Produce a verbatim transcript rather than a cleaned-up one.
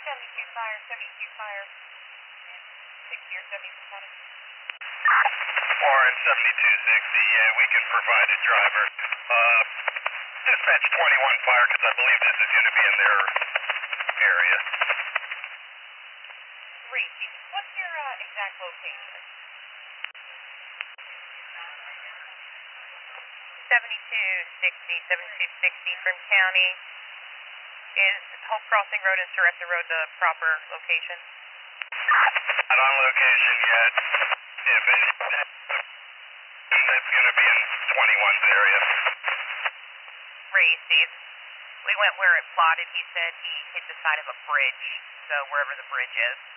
seventy-two fire, seventy-two fire, sixty or seventy percent. four and seventy-two sixty, yeah, we can provide a driver. Uh, dispatch twenty-one fire, because I believe this is going to be in their area. Reaching. What's your uh, exact location? seventy-two sixty, seventy-two sixty from county. Is Hope Crossing Road and Sorrento Road the proper location? Not on location yet. If it, it's going to be in twenty-one's area. Ray, Steve. We went where it plotted. He said he hit the side of a bridge, so wherever the bridge is.